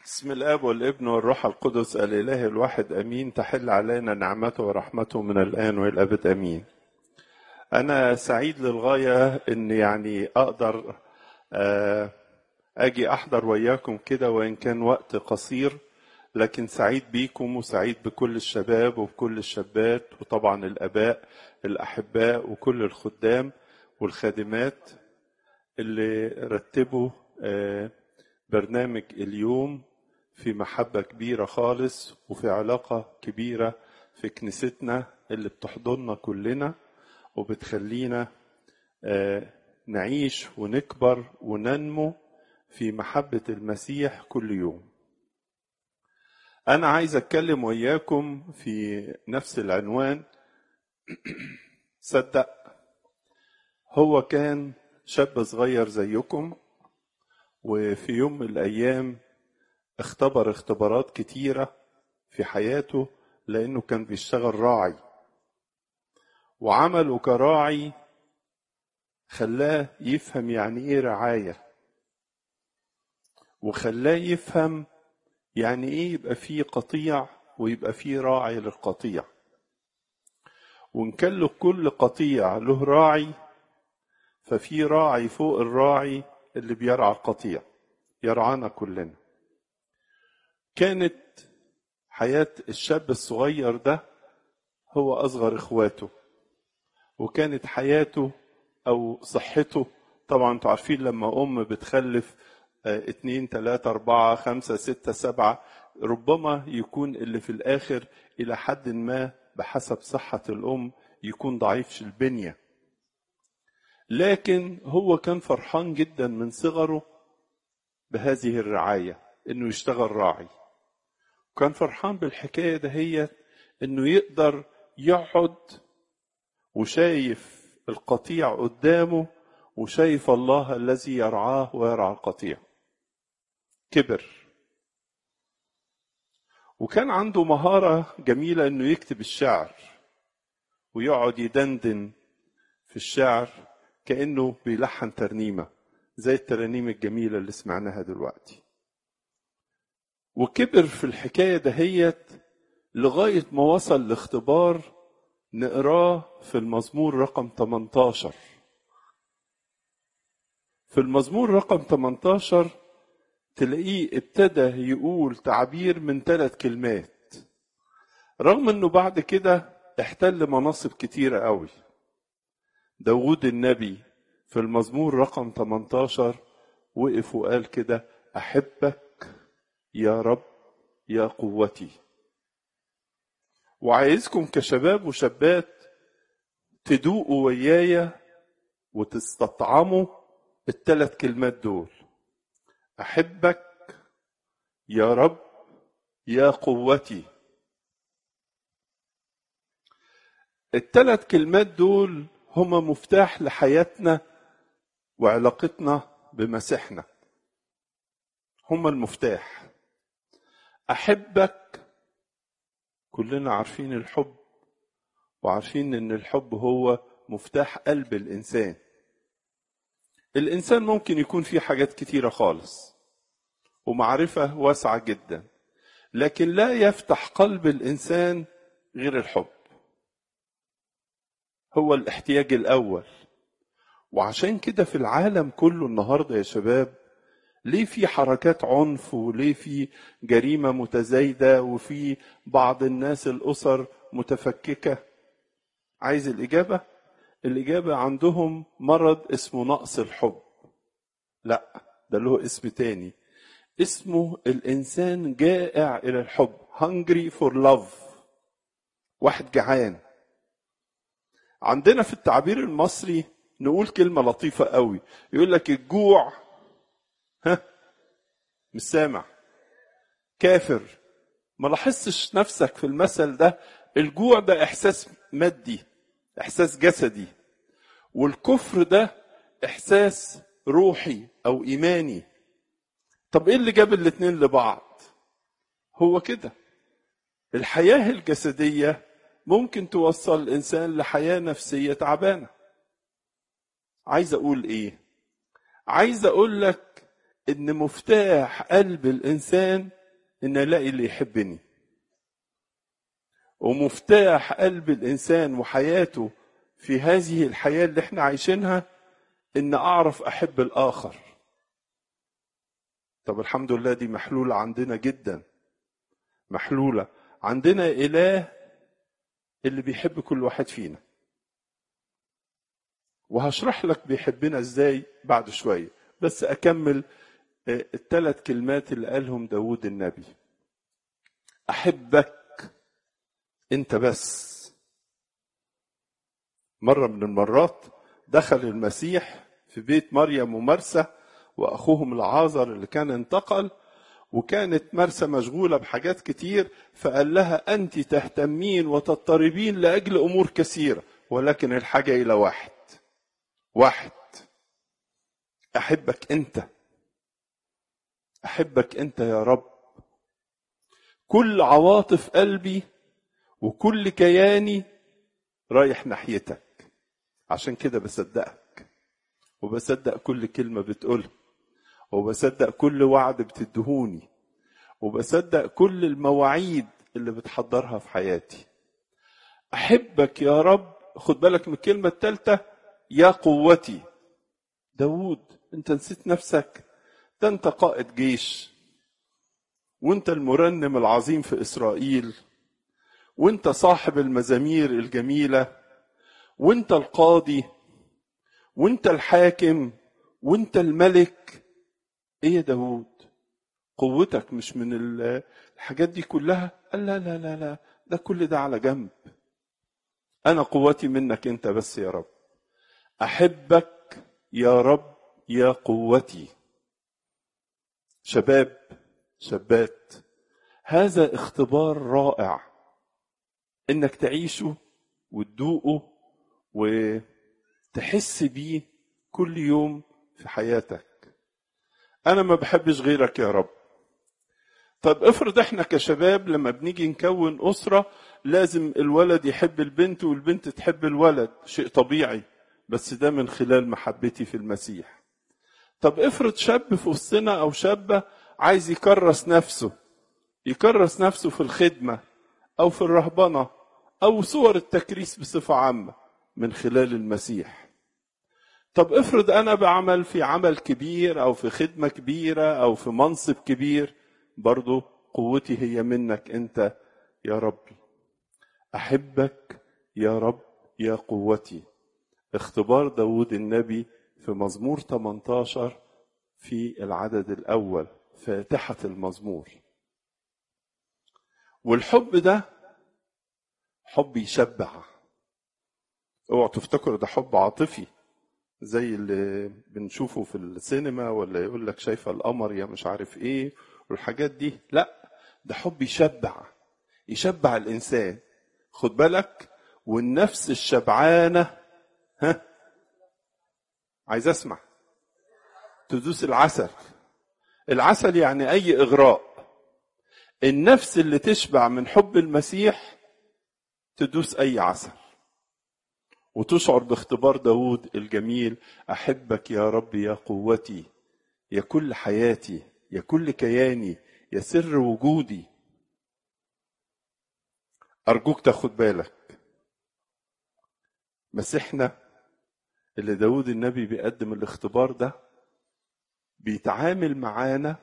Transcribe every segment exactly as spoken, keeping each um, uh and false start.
بسم الآب والابن والروح القدس الإله الواحد أمين. تحل علينا نعمته ورحمته من الآن وإلى الأبد أمين. أنا سعيد للغاية إن يعني أقدر أجي أحضر وياكم كده، وإن كان وقت قصير، لكن سعيد بيكم وسعيد بكل الشباب وبكل الشابات، وطبعا الآباء الأحباء وكل الخدام والخادمات اللي رتبوا برنامج اليوم في محبة كبيرة خالص وفي علاقة كبيرة في كنيستنا اللي بتحضننا كلنا وبتخلينا نعيش ونكبر وننمو في محبة المسيح كل يوم. أنا عايز أتكلم وياكم في نفس العنوان. صدق هو كان شاب صغير زيكم، وفي يوم من الأيام اختبر اختبارات كتيرة في حياته لأنه كان بيشتغل راعي، وعمله كراعي خلاه يفهم يعني ايه رعاية، وخلاه يفهم يعني ايه يبقى فيه قطيع ويبقى فيه راعي للقطيع. وإن كان له كل قطيع له راعي، ففي راعي فوق الراعي اللي بيرعى القطيع، يرعانا كلنا. كانت حياة الشاب الصغير ده هو أصغر إخواته، وكانت حياته أو صحته، طبعا انتوا عارفين لما أم بتخلف اتنين تلاتة أربعة خمسة ستة سبعة، ربما يكون اللي في الآخر إلى حد ما بحسب صحة الأم يكون ضعيف البنية، لكن هو كان فرحان جدا من صغره بهذه الرعاية، إنه يشتغل راعي. كان فرحان بالحكاية دهيت، إنه يقدر يقعد وشايف القطيع قدامه وشايف الله الذي يرعاه ويرعى القطيع. كبر وكان عنده مهارة جميلة إنه يكتب الشعر ويقعد يدندن في الشعر كأنه بيلحن ترنيمة زي الترانيم الجميلة اللي سمعناها دلوقتي. وكبر في الحكاية دهيت لغاية ما وصل لاختبار نقراه في المزمور رقم تمنتاشر. في المزمور رقم تمنتاشر تلاقيه ابتدى يقول تعبير من ثلاث كلمات، رغم انه بعد كده احتل مناصب كتيرة قوي. داود النبي في المزمور رقم تمنتاشر وقف وقال كده: أحبك يا رب يا قوتي. وعايزكم كشباب وشابات تدوقوا ويايا وتستطعموا الثلاث كلمات دول: أحبك يا رب يا قوتي. الثلاث كلمات دول هما مفتاح لحياتنا وعلاقتنا بمسيحنا، هما المفتاح. أحبك، كلنا عارفين الحب وعارفين ان الحب هو مفتاح قلب الإنسان. الإنسان ممكن يكون فيه حاجات كتيرة خالص ومعرفة واسعة جدا، لكن لا يفتح قلب الإنسان غير الحب، هو الاحتياج الأول. وعشان كده في العالم كله النهاردة يا شباب، ليه في حركات عنف، وليه في جريمة متزايدة، وفي بعض الناس الأسر متفككة؟ عايز الإجابة؟ الإجابة عندهم مرض اسمه نقص الحب. لا، ده له اسم تاني، اسمه الإنسان جائع إلى الحب، hungry for love، واحد جعان. عندنا في التعبير المصري نقول كلمة لطيفة قوي، يقول لك الجوع ها مش سامع كافر. ما لاحظتش نفسك في المثل ده؟ الجوع ده إحساس مادي، إحساس جسدي، والكفر ده إحساس روحي أو إيماني. طب إيه اللي جاب الاتنين لبعض؟ هو كده، الحياة الجسدية ممكن توصل الإنسان لحياة نفسية تعبانة. عايز أقول إيه؟ عايز أقول لك ان مفتاح قلب الانسان ان الاقي اللي يحبني، ومفتاح قلب الانسان وحياته في هذه الحياة اللي احنا عايشينها ان اعرف احب الاخر. طب الحمد لله دي محلولة عندنا جدا، محلولة عندنا. اله اللي بيحب كل واحد فينا، وهشرح لك بيحبنا ازاي بعد شوية، بس اكمل الثلاث كلمات اللي قالهم داود النبي. احبك انت بس. مرة من المرات دخل المسيح في بيت مريم ومرسى واخوهم العازر اللي كان انتقل، وكانت مرسى مشغولة بحاجات كتير، فقال لها أنت تهتمين وتضطربين لأجل أمور كثيرة، ولكن الحاجة إلى واحد واحد أحبك أنت، أحبك أنت يا رب. كل عواطف قلبي وكل كياني رايح ناحيتك، عشان كده بصدقك، وبصدق كل كلمة بتقولها، وبصدق كل وعد بتدهوني، وبصدق كل المواعيد اللي بتحضرها في حياتي. أحبك يا رب. خد بالك من الكلمة الثالثة، يا قوتي. داود انت نسيت نفسك؟ ده انت قائد جيش، وانت المرنم العظيم في إسرائيل، وانت صاحب المزامير الجميلة، وانت القاضي، وانت الحاكم، وانت الملك. ايه يا داود، قوتك مش من الحاجات دي كلها؟ قال لا لا لا لا، ده كل ده على جنب. انا قوتي منك انت بس يا رب. احبك يا رب يا قوتي. شباب شابات، هذا اختبار رائع انك تعيشه وتدوقه وتحس بيه كل يوم في حياتك. انا ما بحبش غيرك يا رب. طب افرض احنا كشباب لما بنيجي نكون اسرة لازم الولد يحب البنت والبنت تحب الولد، شيء طبيعي، بس ده من خلال محبتي في المسيح. طب افرض شاب في وسطنا او شابة عايز يكرس نفسه، يكرس نفسه في الخدمة او في الرهبنة او صور التكريس بصفة عامة، من خلال المسيح. طب افرض انا بعمل في عمل كبير او في خدمة كبيرة او في منصب كبير، برضو قوتي هي منك انت يا ربي. احبك يا رب يا قوتي. اختبار داود النبي في مزمور ثمانية عشر في العدد الاول، فاتحة المزمور. والحب ده حب يشبع. اوعوا تفتكروا ده حب عاطفي زي اللي بنشوفه في السينما، ولا يقول لك شايفه القمر يا مش عارف ايه والحاجات دي. لا، ده حب يشبع، يشبع الانسان. خد بالك، والنفس الشبعانه ها عايز اسمع تدوس العسل. العسل يعني اي اغراء. النفس اللي تشبع من حب المسيح تدوس اي عسل، وتشعر باختبار داود الجميل. احبك يا رب يا قوتي، يا كل حياتي، يا كل كياني، يا سر وجودي. ارجوك تاخد بالك، مسيحنا اللي داود النبي بيقدم الاختبار ده بيتعامل معانا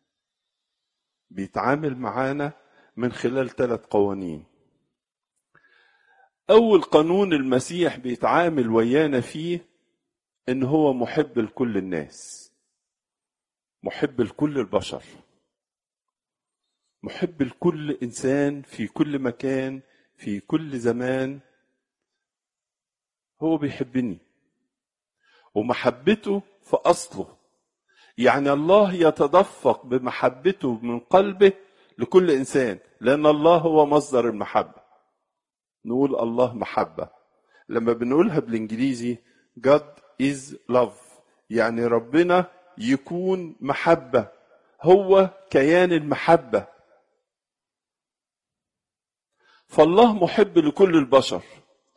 بيتعامل معانا من خلال ثلاث قوانين. اول قانون المسيح بيتعامل ويانا فيه ان هو محب لكل الناس، محب لكل البشر، محب لكل انسان في كل مكان في كل زمان. هو بيحبني، ومحبته في اصله. يعني الله يتدفق بمحبته من قلبه لكل انسان، لان الله هو مصدر المحبه. نقول الله محبه. لما بنقولها بالانجليزي God is love، يعني ربنا يكون محبه، هو كيان المحبه. فالله محب لكل البشر.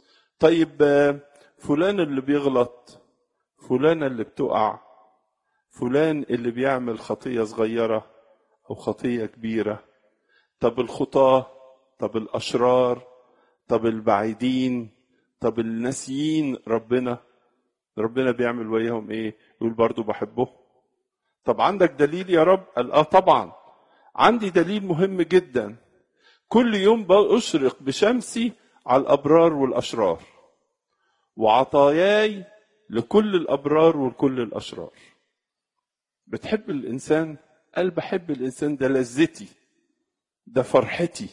طيب فلان اللي بيغلط، فلان اللي بتقع، فلان اللي بيعمل خطية صغيرة أو خطية كبيرة. طب الخطاة، طب الأشرار، طب البعيدين، طب الناسيين ربنا، ربنا بيعمل وياهم ايه؟ يقول برضو بحبه. طب عندك دليل يا رب؟ قال اه طبعا عندي دليل مهم جدا. كل يوم بأشرق بشمسي على الأبرار والأشرار، وعطاياي لكل الأبرار ولكل الأشرار. بتحب الإنسان؟ قال بحب الإنسان، ده لذتي، ده فرحتي.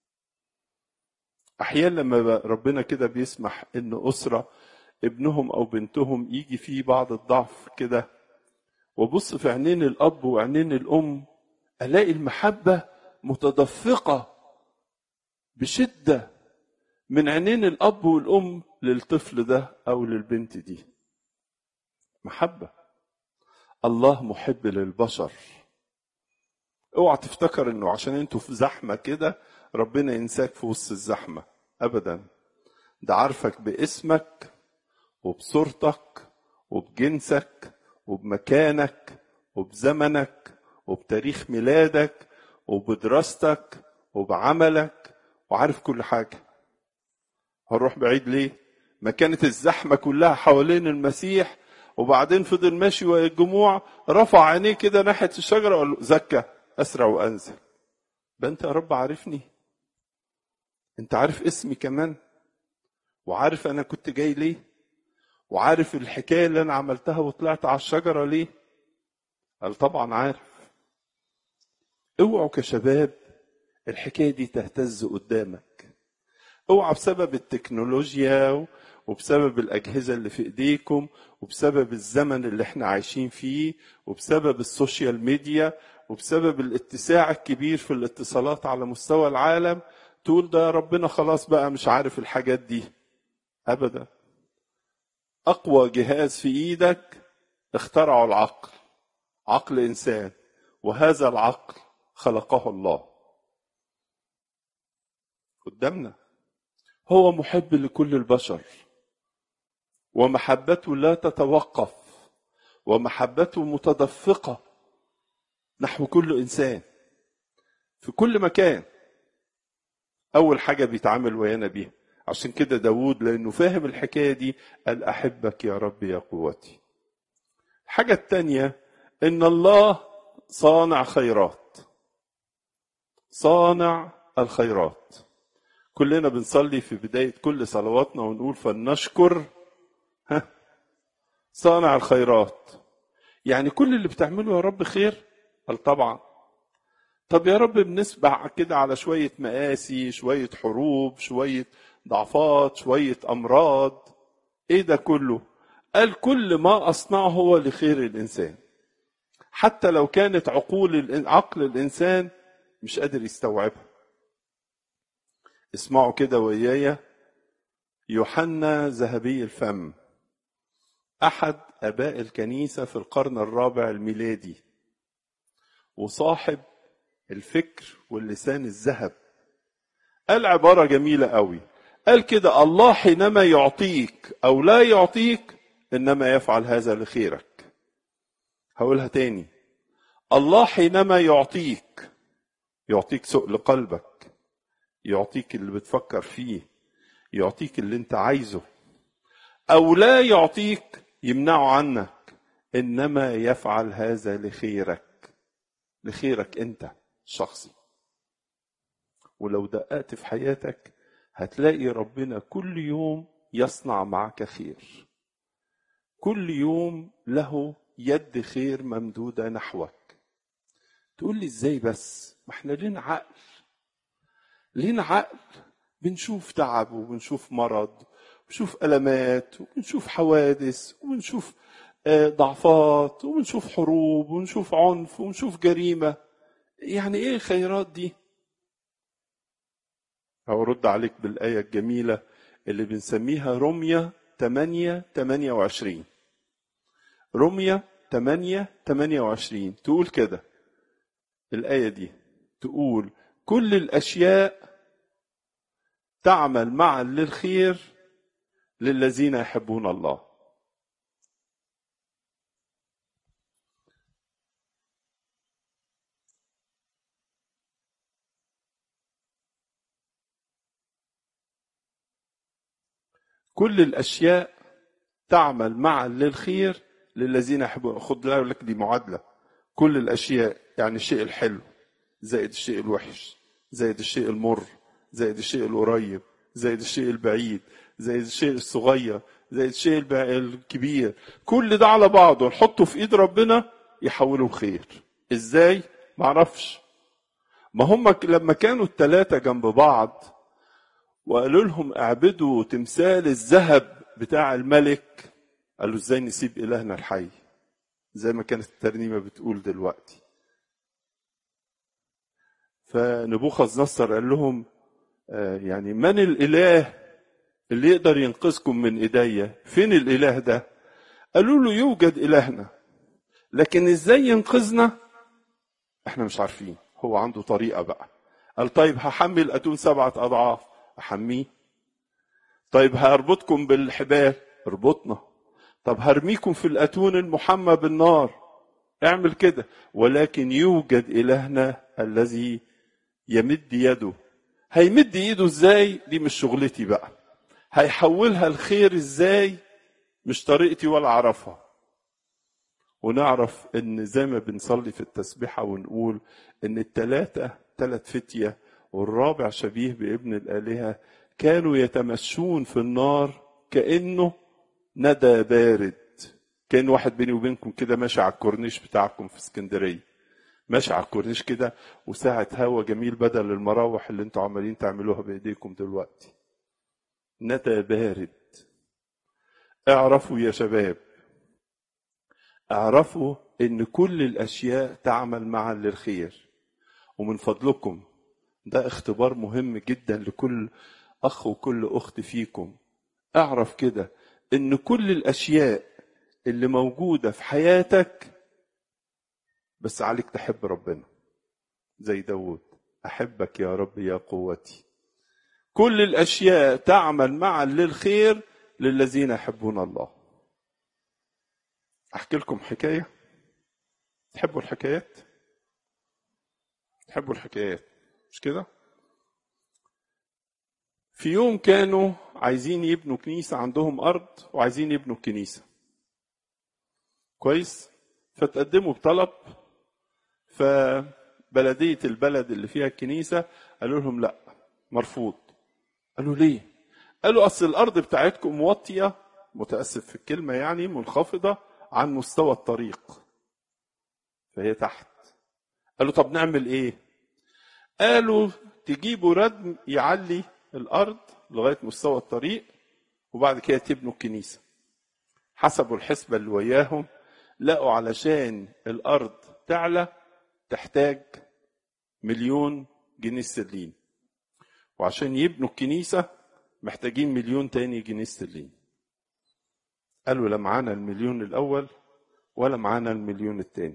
أحيانا لما ربنا كده بيسمح إن أسرة ابنهم أو بنتهم يجي فيه بعض الضعف كده، وبص في عينين الأب وعينين الأم، ألاقي المحبة متدفقة بشدة من عينين الأب والأم للطفل ده أو للبنت دي. محبة. الله محب للبشر. اوعى تفتكر انه عشان انتوا في زحمة كده ربنا ينساك في وسط الزحمة، ابدا. ده عارفك باسمك وبصورتك وبجنسك وبمكانك وبزمنك وبتاريخ ميلادك وبدراستك وبعملك، وعارف كل حاجة. هنروح بعيد ليه؟ ما كانت الزحمة كلها حوالين المسيح، وبعدين فضل ماشي ويا الجموع، رفع عينيه كده ناحية الشجرة وقال له زكى أسرع وأنزل. بقى أنت يا رب عارفني، أنت عارف اسمي كمان، وعارف أنا كنت جاي ليه، وعارف الحكاية اللي أنا عملتها وطلعت على الشجرة ليه. قال طبعا عارف. اوعوا كشباب الحكاية دي تهتز قدامك. اوعى بسبب التكنولوجيا وبسبب الأجهزة اللي في إيديكم وبسبب الزمن اللي احنا عايشين فيه وبسبب السوشيال ميديا وبسبب الاتساع الكبير في الاتصالات على مستوى العالم تقول ده ربنا خلاص بقى مش عارف الحاجات دي. أبدا. أقوى جهاز في إيدك اخترعوا العقل، عقل إنسان، وهذا العقل خلقه الله قدامنا. هو محب لكل البشر، ومحبته لا تتوقف، ومحبته متدفقة نحو كل إنسان في كل مكان. أول حاجة بيتعامل ويانا بيها. عشان كده داود لأنه فاهم الحكاية دي قال أحبك يا رب يا قوتي. الحاجة التانية إن الله صانع خيرات، صانع الخيرات. كلنا بنصلي في بداية كل صلواتنا ونقول فلنشكر ها صانع الخيرات. يعني كل اللي بتعمله يا رب خير؟ قال طبعا. طب يا رب بنسبع كده على شوية مآسي، شوية حروب، شوية ضعفات، شوية أمراض، ايه ده كله؟ قال كل ما أصنعه هو لخير الإنسان، حتى لو كانت عقول عقل الإنسان مش قادر يستوعبها. اسمعوا كده ويايا، يوحنا ذهبي الفم أحد آباء الكنيسة في القرن الرابع الميلادي، وصاحب الفكر واللسان الذهب، قال عبارة جميلة قوي. قال كده الله حينما يعطيك أو لا يعطيك إنما يفعل هذا لخيرك. هقولها تاني، الله حينما يعطيك، يعطيك سؤل قلبك، يعطيك اللي بتفكر فيه، يعطيك اللي انت عايزه، أو لا يعطيك يمنعه عنك، إنما يفعل هذا لخيرك، لخيرك أنت شخصي. ولو دققت في حياتك هتلاقي ربنا كل يوم يصنع معك خير، كل يوم له يد خير ممدودة نحوك. تقول لي ازاي بس؟ ما احنا لينا عقل، لينا عقل، بنشوف تعب وبنشوف مرض وبنشوف ألمات وبنشوف حوادث وبنشوف ضعفات وبنشوف حروب وبنشوف عنف وبنشوف جريمة. يعني ايه الخيرات دي؟ هرد عليك بالآية الجميلة اللي بنسميها رمية ثمانية ثمانية وعشرين. رمية ثمانية ثمانية وعشرين تقول كده، الآية دي تقول كل الأشياء تعمل معا للخير للذين يحبون الله. كل الاشياء تعمل معا للخير للذين يحبون. خد بالك دي معادله، كل الاشياء يعني الشيء الحلو زائد الشيء الوحش زائد الشيء المر زائد الشيء القريب زائد الشيء البعيد زائد الشيء الصغير زائد الشيء الكبير، كل ده على بعضه نحطه في ايد ربنا يحوله الخير. ازاي؟ معرفش. ما هم لما كانوا الثلاثه جنب بعض وقالوا لهم اعبدوا تمثال الذهب بتاع الملك، قالوا ازاي نسيب الهنا الحي؟ زي ما كانت الترنيمه بتقول دلوقتي. فنبوخذ نصر قال لهم آه يعني من الاله اللي يقدر ينقذكم من ايديا؟ فين الاله ده؟ قالوا له يوجد الهنا، لكن ازاي ينقذنا احنا مش عارفين. هو عنده طريقه بقى. قال طيب هحمل اتون سبعه اضعاف، احميه. طيب هربطكم بالحبال، اربطنا. طب هرميكم في الاتون المحمى بالنار، اعمل كده. ولكن يوجد الهنا الذي يمد يده. هيمد ايده ازاي؟ دي مش شغلتي بقى. هيحولها الخير ازاي؟ مش طريقتي ولا اعرفها. ونعرف ان زي ما بنصلي في التسبيحه ونقول ان الثلاثه ثلاث فتيه والرابع شبيه بابن الالهه كانوا يتمشون في النار كانه ندى بارد. كان واحد بيني وبينكم كده ماشي على الكورنيش بتاعكم في اسكندريه، ماشي على الكورنيش كده وساعة هوا جميل بدل المراوح اللي انتوا عمالين تعملوها بايديكم دلوقتي. ندى بارد. اعرفوا يا شباب، اعرفوا ان كل الاشياء تعمل معا للخير. ومن فضلكم ده اختبار مهم جدا لكل اخ وكل اخت فيكم. اعرف كده ان كل الاشياء اللي موجودة في حياتك بس عليك تحب ربنا زي داود. احبك يا رب يا قوتي. كل الاشياء تعمل معا للخير للذين يحبون الله. احكي لكم حكايه. تحبوا الحكايات؟ تحبوا الحكايات مش كده؟ في يوم كانوا عايزين يبنوا كنيسه، عندهم ارض وعايزين يبنوا الكنيسه كويس. فتقدموا بطلب، فبلديه البلد اللي فيها الكنيسه قالوا لهم لا، مرفوض. قالوا ليه؟ قالوا اصل الارض بتاعتكم موطيه، متاسف في الكلمه يعني، منخفضه عن مستوى الطريق، فهي تحت. قالوا طب نعمل ايه؟ قالوا تجيبوا ردم يعلي الارض لغايه مستوى الطريق وبعد كده تبنوا الكنيسه. حسبوا الحسبه اللي وياهم، لقوا علشان الارض تعلى تحتاج مليون جنيه استرليني، وعشان يبنوا الكنيسه محتاجين مليون تاني جنيه استرليني. قالوا لا معانا المليون الاول ولا معانا المليون التاني.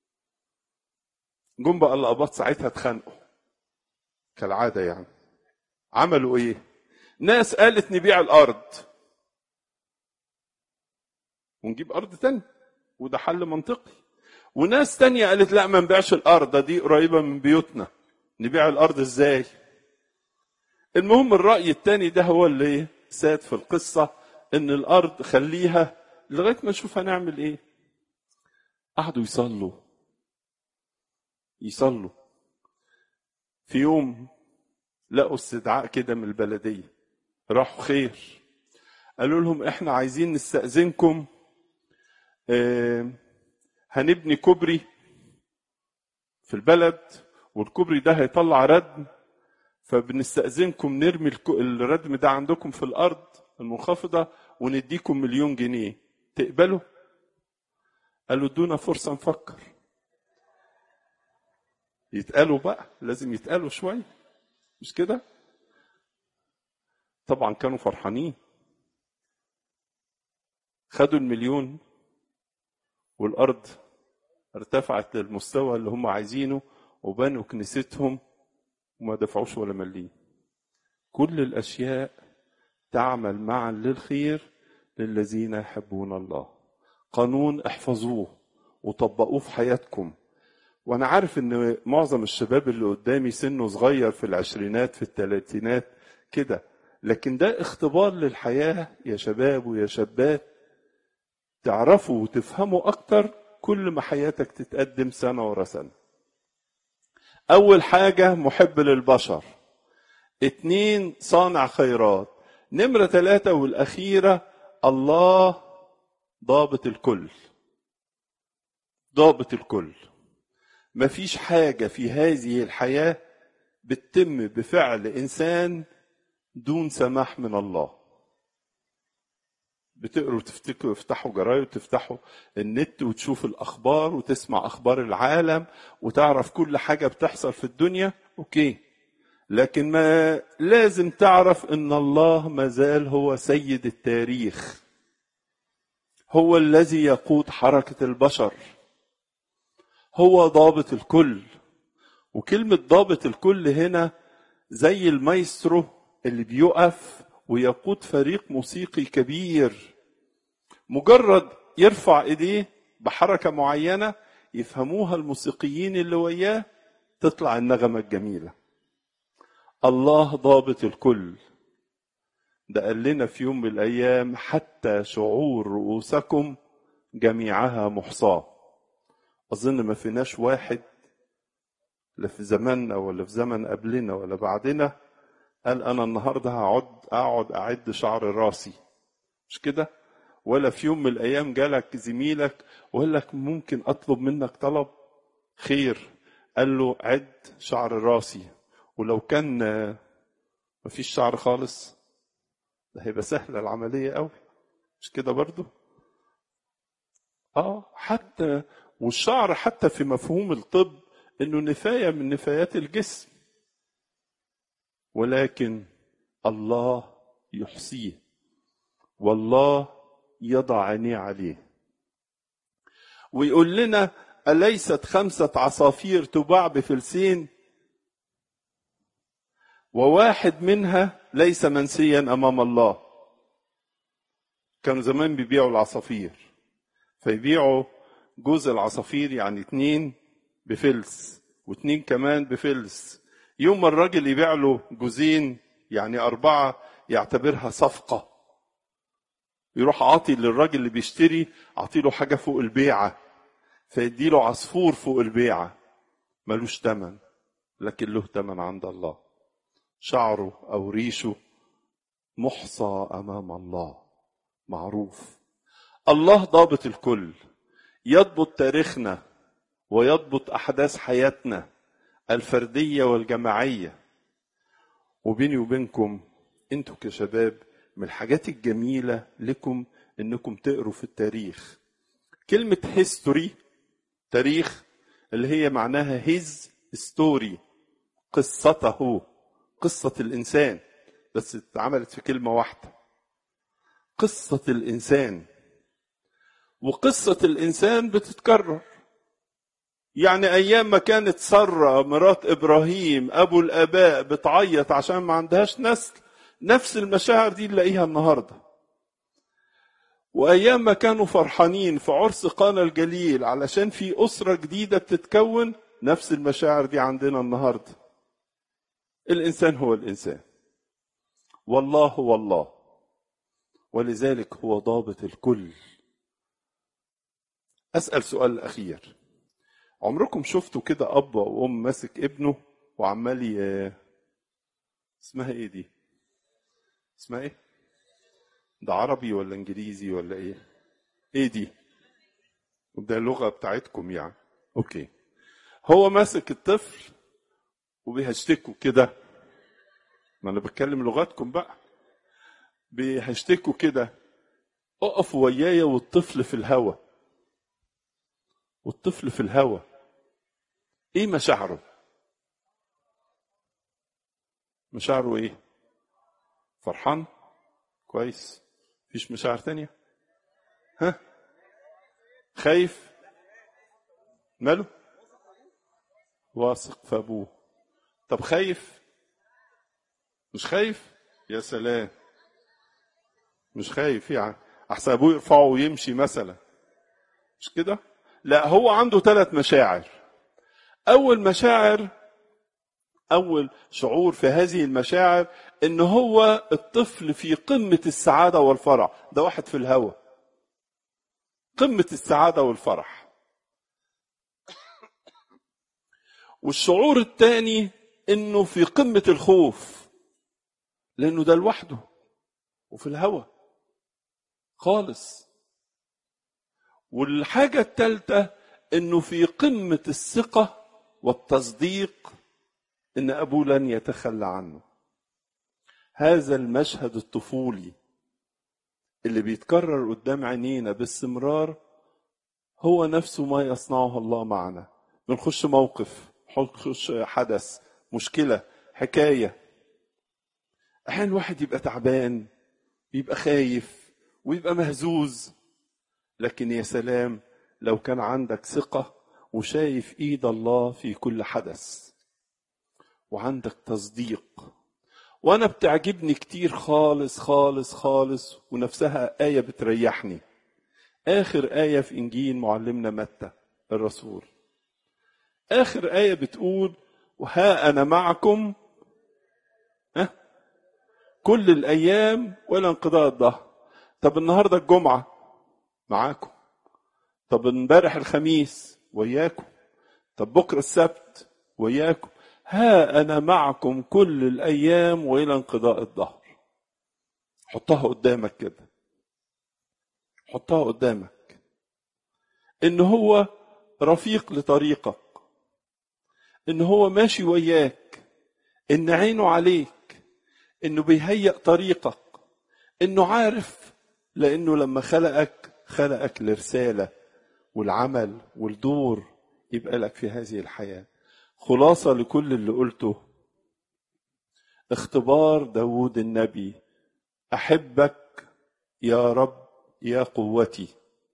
جم بقى الاباط ساعتها اتخانقوا كالعاده يعني. عملوا ايه؟ ناس قالت نبيع الارض ونجيب ارض تاني وده حل منطقي، وناس تانية قالت لا ما نبيعش الارض دي قريبه من بيوتنا، نبيع الارض ازاي؟ المهم الراي التاني ده هو اللي ساد في القصه، ان الارض خليها لغايه ما نشوف هنعمل ايه. قعدوا يصلوا يصلوا. في يوم لقوا استدعاء كده من البلديه، راحوا خير قالوا لهم احنا عايزين نستأذنكم، اه هنبني كوبري في البلد والكوبري ده هيطلع ردم، فبنستأذنكم نرمي الردم ده عندكم في الارض المنخفضه ونديكم مليون جنيه، تقبلوا؟ قالوا ادونا فرصه نفكر. يتقالوا بقى، لازم يتقالوا شويه مش كده؟ طبعا كانوا فرحانين، خدوا المليون والارض ارتفعت للمستوى اللي هم عايزينه وبنوا كنيستهم وما دفعوش ولا مليم. كل الاشياء تعمل معا للخير للذين يحبون الله. قانون احفظوه وطبقوه في حياتكم. وانا عارف ان معظم الشباب اللي قدامي سنه صغير في العشرينات في الثلاثينات كده، لكن ده اختبار للحياة يا شباب ويا شابات، تعرفوا وتفهموا أكتر كل ما حياتك تتقدم سنة ورا سنة. أول حاجة محب للبشر، اتنين صانع خيرات، نمرة ثلاثة والأخيرة الله ضابط الكل. ضابط الكل. مفيش حاجة في هذه الحياة بتتم بفعل إنسان دون سماح من الله. بتقروا تفتكروا افتحوا جرايد وتفتحوا النت وتشوف الأخبار وتسمع أخبار العالم وتعرف كل حاجة بتحصل في الدنيا، أوكي، لكن ما لازم تعرف إن الله مازال هو سيد التاريخ، هو الذي يقود حركة البشر، هو ضابط الكل. وكلمة ضابط الكل هنا زي المايسترو اللي بيقف ويقود فريق موسيقي كبير، مجرد يرفع ايديه بحركة معينة يفهموها الموسيقيين اللي وياه تطلع النغمة الجميلة. الله ضابط الكل. ده قال لنا في يوم من الأيام حتى شعور رؤوسكم جميعها محصاة. أظن ما فيناش واحد لا في زماننا ولا في زمن قبلنا ولا بعدنا قال أنا النهاردة هقعد أقعد أعد شعر راسي، مش كده؟ ولا في يوم من الأيام جالك زميلك وقال لك ممكن أطلب منك طلب خير، قال له عد شعر راسي، ولو كان مفيش شعر خالص ده هيبقى سهلة العملية قوي، مش كده برضو؟ آه حتى والشعر حتى في مفهوم الطب إنه نفاية من نفايات الجسم، ولكن الله يحصيه والله يضع عينيه عليه. ويقول لنا أليست خمسة عصافير تباع بفلسين وواحد منها ليس منسيا أمام الله. كانوا زمان بيبيعوا العصافير، فيبيعوا جوز العصافير يعني اتنين بفلس واتنين كمان بفلس. يوم الراجل يبيع له جوزين يعني أربعة يعتبرها صفقة، يروح عاطي للراجل اللي بيشتري عاطي له حاجة فوق البيعة، فيدي له عصفور فوق البيعة ملوش تمن، لكن له تمن عند الله. شعره أو ريشه محصى أمام الله، معروف. الله ضابط الكل، يضبط تاريخنا ويضبط أحداث حياتنا الفردية والجماعية. وبيني وبينكم انتوا كشباب من الحاجات الجميلة لكم انكم تقروا في التاريخ. كلمة history تاريخ اللي هي معناها his story، قصته، قصة الإنسان، بس اتعملت في كلمة واحدة، قصة الإنسان. وقصة الإنسان بتتكرر، يعني أيام ما كانت سارة مرات إبراهيم أبو الآباء بتعيط عشان ما عندهاش نسل، نفس المشاعر دي نلاقيها النهاردة. وأيام ما كانوا فرحانين في عرس قانا الجليل علشان في أسرة جديدة بتتكون، نفس المشاعر دي عندنا النهاردة. الإنسان هو الإنسان والله هو الله، ولذلك هو ضابط الكل. أسأل سؤال أخير، عمركم شفتوا كده أب أو أم ماسك ابنه وعمال ي... اسمها إيه دي؟ اسمها إيه؟ ده عربي ولا إنجليزي ولا إيه؟ إيه دي؟ ده اللغة بتاعتكم يعني. أوكي. هو ماسك الطفل وبيهشتكوا كده، ما أنا بتكلم لغتكم بقى، بيهشتكوا كده، اقفوا ويايا والطفل في الهوا، والطفل في الهوا ايه مشاعره؟ مشاعره ايه؟ فرحان؟ كويس. مفيش مشاعر تانية؟ ها؟ خايف؟ ماله؟ واثق في ابوه. طب خايف؟ مش خايف؟ يا سلام، مش خايف يعني احسن ابوه يرفعه ويمشي مثلا، مش كده؟ لا، هو عنده ثلاث مشاعر. اول مشاعر أول شعور في هذه المشاعر إن هو الطفل في قمة السعادة والفرح. ده واحد في الهوى، قمة السعادة والفرح. والشعور الثاني إنه في قمة الخوف، لأنه ده لوحده وفي الهوى خالص. والحاجة الثالثة إنه في قمة الثقة والتصديق إن أبوه لن يتخلى عنه. هذا المشهد الطفولي اللي بيتكرر قدام عينينا باستمرار هو نفسه ما يصنعه الله معنا. بنخش موقف، نخش حدث، مشكلة، حكاية، أحيانا الواحد يبقى تعبان، يبقى خايف ويبقى مهزوز، لكن يا سلام لو كان عندك ثقة وشايف إيد الله في كل حدث وعندك تصديق. وأنا بتعجبني كتير خالص خالص خالص، ونفسها آية بتريحني، آخر آية في إنجيل معلمنا متى الرسول. آخر آية بتقول وها أنا معكم أه؟ كل الأيام ولا انقضاء الدهر. طب النهاردة الجمعة معاكم، طب امبارح الخميس وياكم، طب بكرة السبت وياكم. ها أنا معكم كل الأيام وإلى انقضاء الدهر. حطها قدامك كده، حطها قدامك إن هو رفيق لطريقك، إن هو ماشي وياك، إن عينه عليك، إنه بيهيئ طريقك، إنه عارف، لأنه لما خلقك خلقك لرسالة والعمل والدور يبقى لك في هذه الحياة. خلاصة لكل اللي قلته، اختبار داود النبي، أحبك يا رب يا قوتي.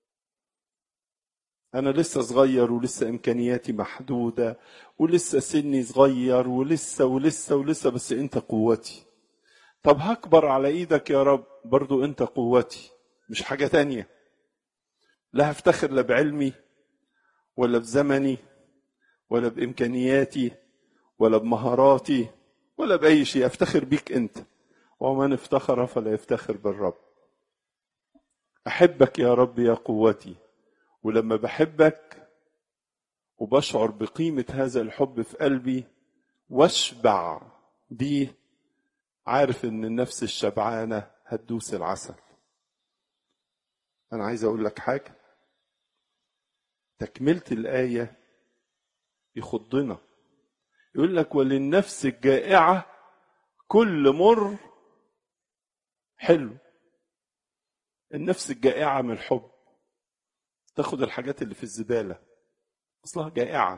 أنا لسه صغير ولسه إمكانياتي محدودة ولسه سني صغير ولسه ولسه ولسه، بس أنت قوتي. طب هكبر على إيدك يا رب، برضو أنت قوتي، مش حاجة تانية. لا هفتخر لا بعلمي ولا بزمني ولا بإمكانياتي ولا بمهاراتي ولا بأي شيء، أفتخر بيك أنت. ومن افتخر فلا يفتخر بالرب. أحبك يا رب يا قوتي. ولما بحبك وبشعر بقيمة هذا الحب في قلبي واشبع بيه، عارف ان النفس الشبعانة هتدوس العسل. انا عايز اقول لك حاجة، تكملة الآية يخضنا، يقول لك وللنفس الجائعة كل مر حلو. النفس الجائعة من الحب تاخد الحاجات اللي في الزبالة، اصلها جائعة،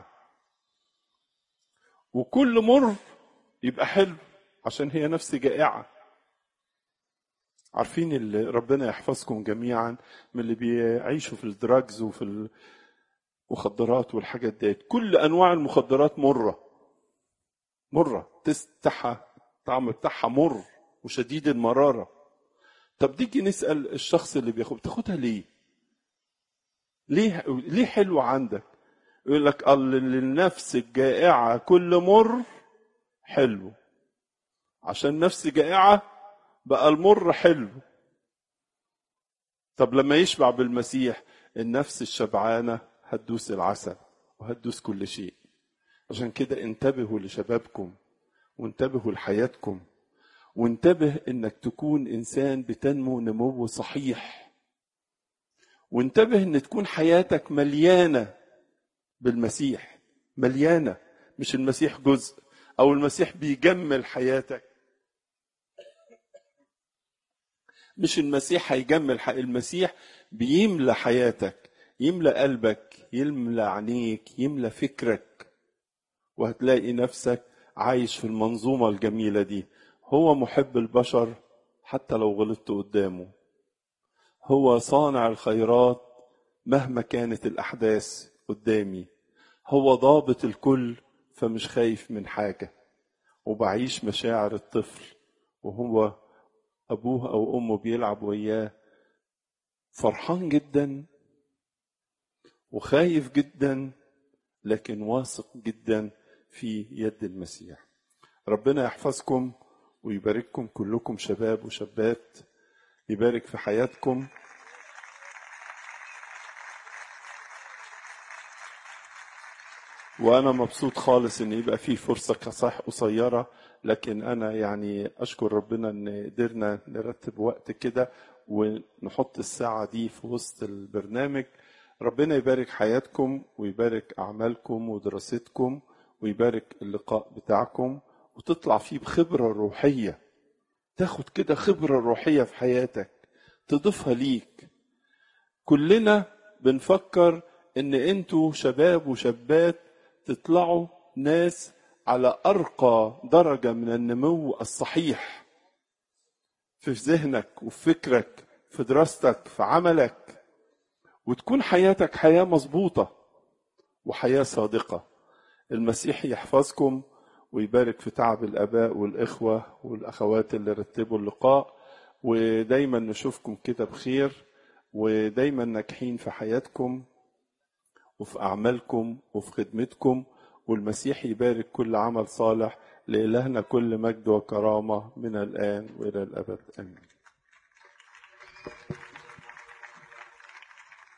وكل مر يبقى حلو عشان هي نفس جائعة. عارفين اللي ربنا يحفظكم جميعا من اللي بيعيشوا في الدراجز وفي المخدرات والحاجات ديت، كل انواع المخدرات مرة مرة، تستحى طعم بتاعها مر وشديد المرارة. طب تيجي نسأل الشخص اللي بياخد، بتاخدها ليه؟ ليه ليه حلوة عندك؟ يقول لك قال للنفس الجائعة كل مر حلو، عشان نفس جائعة بقى المر حلو. طب لما يشبع بالمسيح النفس الشبعانة هتدوس العسل وهتدوس كل شيء. عشان كده انتبهوا لشبابكم وانتبهوا لحياتكم، وانتبه انك تكون انسان بتنمو نمو صحيح، وانتبه ان تكون حياتك مليانة بالمسيح، مليانة، مش المسيح جزء او المسيح بيجمل حياتك. مش المسيح هيجمل حق، المسيح بيملى حياتك، يملى قلبك، يملى عينيك، يملى فكرك، وهتلاقي نفسك عايش في المنظومة الجميلة دي. هو محب البشر حتى لو غلطت قدامه، هو صانع الخيرات مهما كانت الأحداث قدامي، هو ضابط الكل فمش خايف من حاجة، وبعيش مشاعر الطفل وهو أبوه أو أمه بيلعب وياه، فرحان جدا وخايف جدا لكن واثق جدا في يد المسيح. ربنا يحفظكم ويبارككم كلكم شباب وشابات، يبارك في حياتكم. وأنا مبسوط خالص إن يبقى فيه فرصة كصح قصيرة، لكن أنا يعني أشكر ربنا إن قدرنا نرتب وقت كده ونحط الساعة دي في وسط البرنامج. ربنا يبارك حياتكم ويبارك أعمالكم ودراستكم ويبارك اللقاء بتاعكم، وتطلع فيه بخبرة روحية، تاخد كده خبرة روحية في حياتك تضيفها ليك. كلنا بنفكر إن أنتوا شباب وشابات تطلعوا ناس على أرقى درجة من النمو الصحيح في ذهنك وفي فكرك في دراستك في عملك، وتكون حياتك حياة مظبوطة وحياة صادقة. المسيح يحفظكم ويبارك في تعب الآباء والإخوة والأخوات اللي رتبوا اللقاء، ودايما نشوفكم كده بخير، ودايما ناجحين في حياتكم وفي أعمالكم وفي خدمتكم، والمسيح يبارك كل عمل صالح. لإلهنا كل مجد وكرامة من الآن وإلى الأبد، آمين.